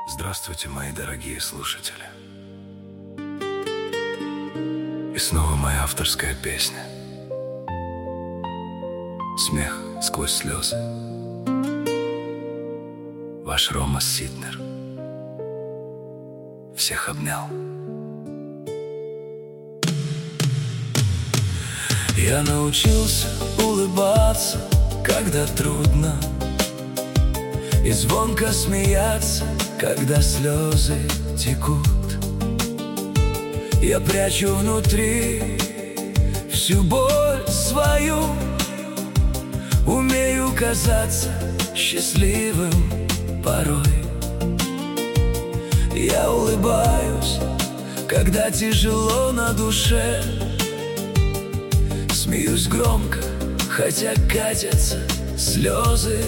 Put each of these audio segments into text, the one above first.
Здравствуйте, мои дорогие слушатели. И снова моя авторская песня. Смех сквозь слезы. Ваш Рома Ситнер всех обнял. Я научился улыбаться, когда трудно, и звонко смеяться, когда слезы текут. Я прячу внутри всю боль свою, умею казаться счастливым порой. Я улыбаюсь, когда тяжело на душе, смеюсь громко, хотя катятся слезы.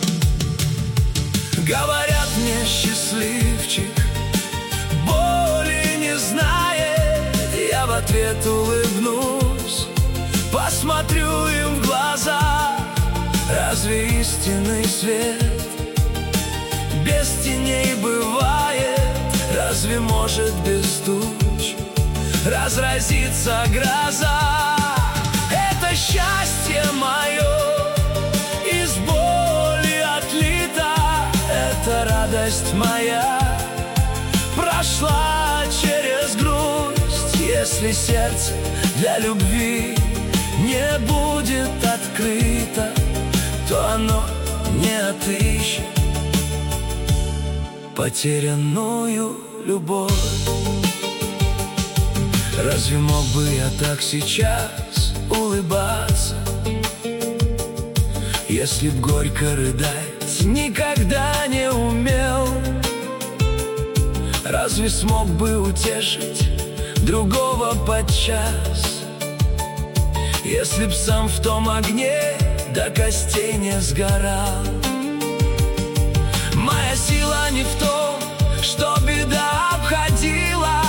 Говорят мне счастливчик, боли не знает. Я в ответ улыбнусь, посмотрю им в глаза. Разве истинный свет без теней бывает? Разве может без туч разразиться гроза? Это счастье мое из боли отлито. Это радость моя прошла через грусть. Если сердце для любви не будет открыто, то оно не отыщет потерянную любовь. Разве мог бы я так сейчас улыбаться, если б горько рыдать никогда не умел? Разве смог бы утешить другого подчас, если б сам в том огне до костей не сгорал? Моя сила не в том, что беда обходила,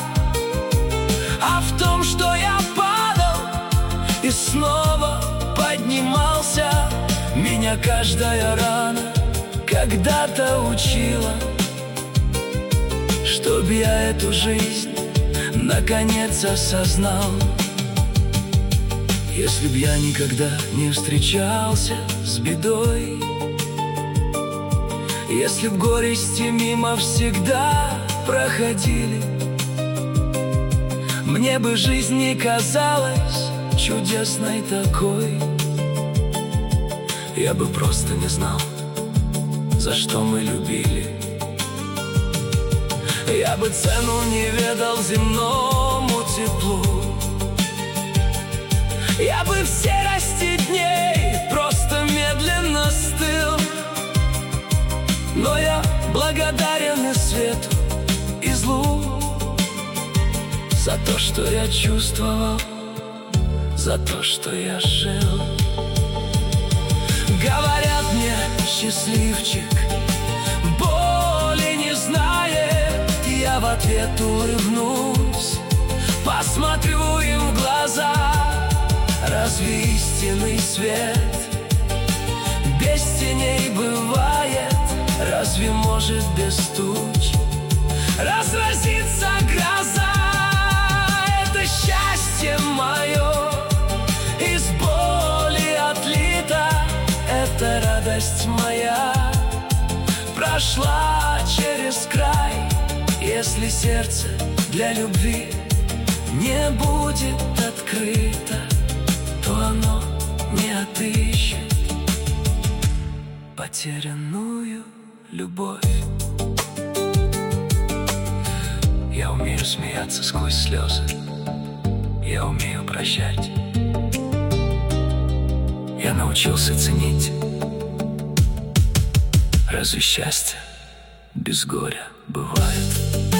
а в том, что я падал и снова поднимался. Меня каждая рана когда-то учила, чтоб я эту жизнь наконец осознал. Если б я никогда не встречался с бедой, если б горести мимо всегда проходили, мне бы жизнь не казалась чудесной такой. Я бы просто не знал, за что мы любили. Я бы цену не ведал земному теплу. Я бы в серости дней просто медленно стыл. Но я благодарен и свету, и злу за то, что я чувствовал, за то, что я жил. Говорят мне счастливчик, боли не знает. Я в ответ улыбнусь, посмотрю им в глаза. Разве истинный свет без теней бывает? Разве может без туч разразиться гроза? Это счастье мое из боли отлито. Это радость моя прошла через край. Если сердце для любви не будет открыто, то оно не отыщет потерянную любовь. Я умею смеяться сквозь слезы, я умею прощать. Я научился ценить. Разве счастье без горя бывает?